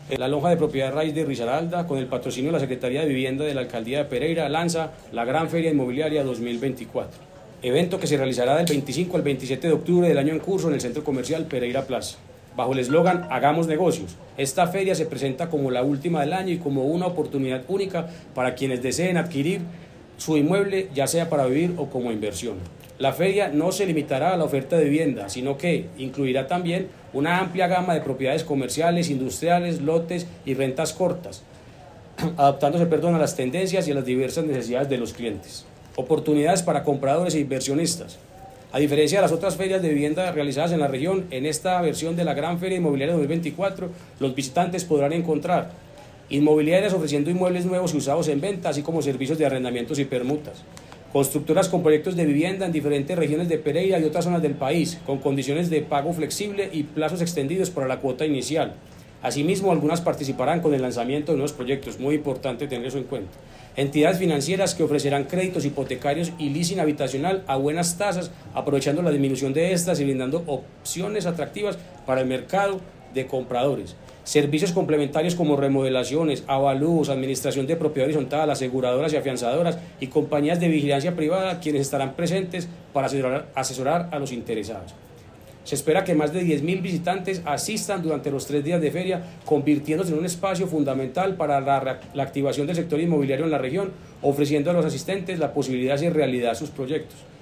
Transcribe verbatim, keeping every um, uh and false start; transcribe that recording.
La lonja de propiedad raíz de Risaralda, con el patrocinio de la Secretaría de Vivienda de la Alcaldía de Pereira, lanza la Gran Feria Inmobiliaria dos mil veinticuatro, evento que se realizará del veinticinco al veintisiete de octubre del año en curso en el Centro Comercial Pereira Plaza. Bajo el eslogan Hagamos Negocios, esta feria se presenta como la última del año y como una oportunidad única para quienes deseen adquirir su inmueble, ya sea para vivir o como inversión. La feria no se limitará a la oferta de vivienda, sino que incluirá también una amplia gama de propiedades comerciales, industriales, lotes y rentas cortas, adaptándose perdón, a las tendencias y a las diversas necesidades de los clientes. Oportunidades para compradores e inversionistas. A diferencia de las otras ferias de vivienda realizadas en la región, en esta versión de la Gran Feria Inmobiliaria dos mil veinticuatro, los visitantes podrán encontrar inmobiliarias ofreciendo inmuebles nuevos y usados en venta, así como servicios de arrendamientos y permutas. Constructoras con proyectos de vivienda en diferentes regiones de Pereira y otras zonas del país, con condiciones de pago flexible y plazos extendidos para la cuota inicial. Asimismo, algunas participarán con el lanzamiento de nuevos proyectos, muy importante tener eso en cuenta. Entidades financieras que ofrecerán créditos hipotecarios y leasing habitacional a buenas tasas, aprovechando la disminución de estas y brindando opciones atractivas para el mercado de compradores. Servicios complementarios como remodelaciones, avalúos, administración de propiedad horizontal, aseguradoras y afianzadoras y compañías de vigilancia privada, quienes estarán presentes para asesorar, asesorar a los interesados. Se espera que más de diez mil visitantes asistan durante los tres días de feria, convirtiéndose en un espacio fundamental para la, la activación del sector inmobiliario en la región, ofreciendo a los asistentes la posibilidad de hacer realidad sus proyectos.